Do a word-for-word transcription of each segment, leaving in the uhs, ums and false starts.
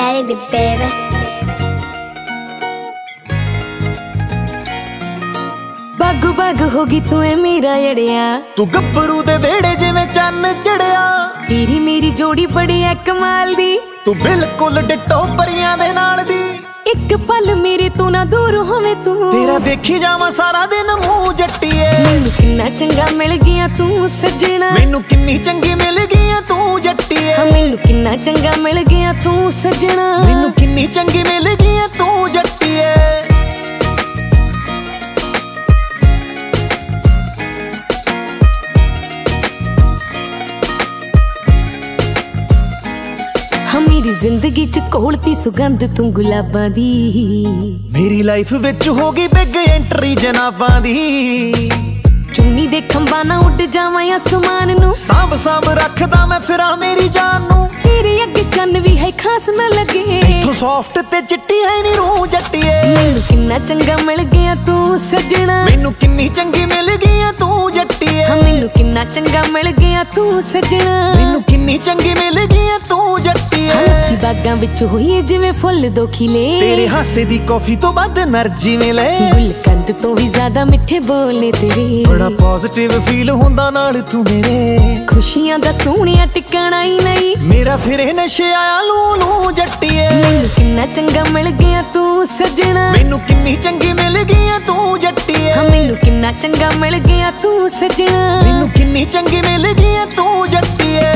reality, baby. बागू बागू होगी तू है मेरा यड़िया, तू गब्बरू दे वेड़े जिवें चन्न चढ़िया। तेरी मेरी जोड़ी बड़ी है कमाल दी, तू बिल्कुल डिट्टो परियां दे नाल दी। एक पल मेरे तो ना दूर होवे तू, तेरा देखी जावां सारा दिन मूंह जट्टीए। मैनू किन्ना चंगा मिल गया तू सजना, मैनू किन्नी चंगी मिल गई तू जट्टीए। हाँ मैनू किन्ना चंगा मिल गया तू सजना, मैनू किन्नी चंगी मिल गई तू जट्टीए। मेरी जिंदगी च कोलती सुगंध तू गुलाबां दी, मेरी लाइफ विच हो गई बिग एंट्री जनाबां दी। चुन्नी दे खंबा ना उड़ जावां आसमान नू, सांभ सांभ रखदा मैं फिरां मेरी जान नू। तेरे अगे चन्न भी है खास ना लगे, तू सॉफ्ट ते चिट्टी है नी रूह जट्टीए। मैनू किन्ना चंगा मिल गया तू सजना, मैनू किन्नी चंगी मिल गई तू जट्टीए। हाँ मैनू किन्ना चंगा मिल गया तू सजना, मैनू किन्नी चंगी मिल गई तू जट्टीए। हंसी बागां विच होई जिवें फुੱਲ दो खिले, तेरे हासे दी कॉफी तो बाद एनर्जी मिले। गुलकंद तो भी ज्यादा मिठे बोले तेरे, बड़ा पॉजिटिव फील हुंदा नाल तू मेरे। खुशियां दा सोहणिया टिकाणा ही नहीं, मेरा फिरे नशे आया लू लू जट्टीए। मैनू किन्ना चंगा मिल गया तू सजना, मैनू किन्नी चंगी मिल गई तू जट्टीए। हाँ मैनू किन्ना चंगा मिल गया तू सजना, मैनू किन्नी चंगी मिल गई तू जट्टीए।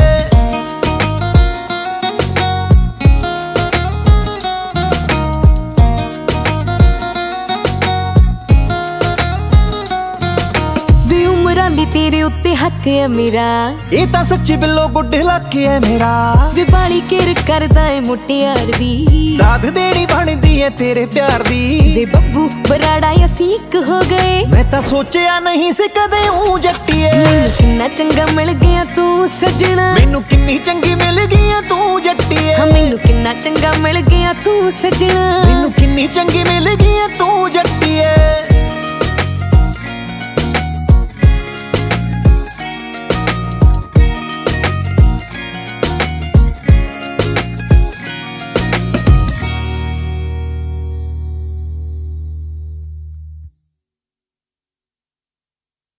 तेरे उत्ते हक है मेरा, ये तां सच्ची बिल्लो गुड लक है मेरा। वे बाली केर करदा है मुटियार दी, दाद देनी बनदी है तेरे प्यार दी। वे बब्बू बराड़ा असीं इक हो गए, मैं तां सोचिया नहीं सी कदे ऊं जट्टीए। मैनू किन्ना चंगा मिल गया तू सजना, मैनू किन्नी चंगी मिल गई तू जट्टीए। हाँ मैनू किन्ना चंगा मिल गया तू सजना, मैनू किन्नी चंगी मिल गई तू जट्टीए।